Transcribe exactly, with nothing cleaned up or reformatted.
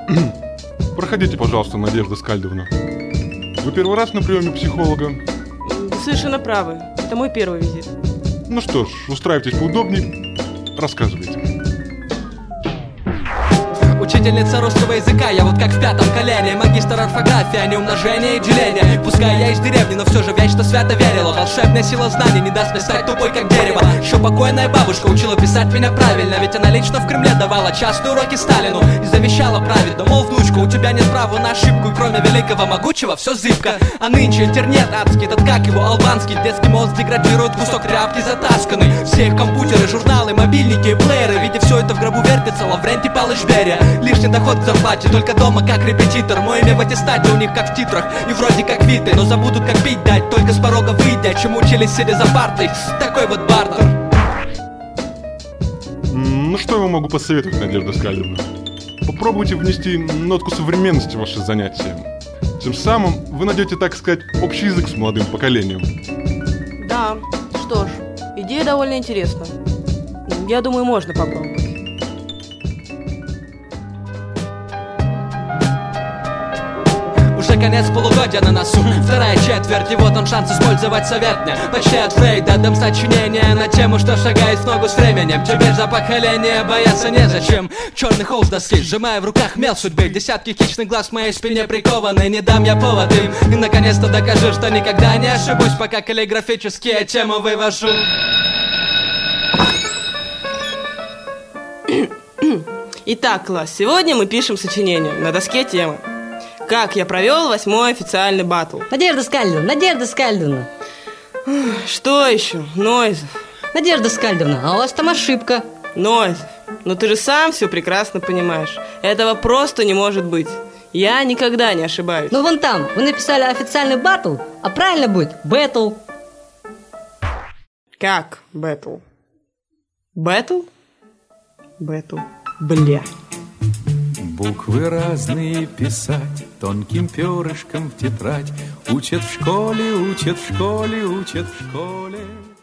Проходите, пожалуйста, Надежда Скальдовна. Вы первый раз на приеме психолога? Совершенно правы. Это мой первый визит. Ну что ж, устраивайтесь поудобнее. Рассказывайте. Учительница русского языка, я вот как в пятом колене. Магистр орфографии, а не умножение и деление. Пускай я из деревни, но все же в вещь, что свято верила. Волшебная сила знаний не даст мне стать тупой, как дерево. Еще покойная бабушка учила писать меня правильно. Ведь она лично в Кремле давала частные уроки Сталину и завещала праведно, мол, внучка, у тебя нет права на ошибку. И кроме великого могучего все зыбко. А нынче интернет адский, этот как его, албанский. Детский мозг деградирует, кусок тряпки затасканный. Все их компьютеры, журналы, мобильники и плееры. Видя все это в гробу вертится Лаврентий Павлович Берия. Лишний доход к зарплате, только дома как репетитор. Мое имя в аттестате у них как в титрах. И вроде как виты, но забудут как пить дать. Только с порога выйдя, чему учились сидя за партой. Такой вот бартер. Ну что я вам могу посоветовать, Надежда Скальдовна? Попробуйте внести нотку современности в ваши занятия. Тем самым вы найдете, так сказать, общий язык с молодым поколением. Да, что ж, идея довольно интересна. Я думаю, можно попробовать. Уже конец полугодия на носу, вторая четверть, и вот он шанс использовать совет мне. Почти от Фрейда дам сочинение на тему, что шагает в ногу с временем. Теперь за поколение бояться незачем. Черный холст доски, сжимая в руках мел судьбы. Десятки хищных глаз в моей спине прикованы, не дам я повод им. И наконец-то докажу, что никогда не ошибусь, пока каллиграфические темы вывожу. Итак, класс, сегодня мы пишем сочинение на доске темы. Как я провел восьмой официальный баттл. Надежда Скальдовна, Надежда Скальдовна. Что еще? Нойзов. Надежда Скальдовна, а у вас там ошибка. Нойзов, ну ты же сам все прекрасно понимаешь. Этого просто не может быть. Я никогда не ошибаюсь. Ну вон там, вы написали официальный баттл, а правильно будет бэтл. Как бэтл? Бэтл? Бэтл. Бля. Буквы разные писать тонким перышком в тетрадь. Учат в школе, учат в школе, учат в школе.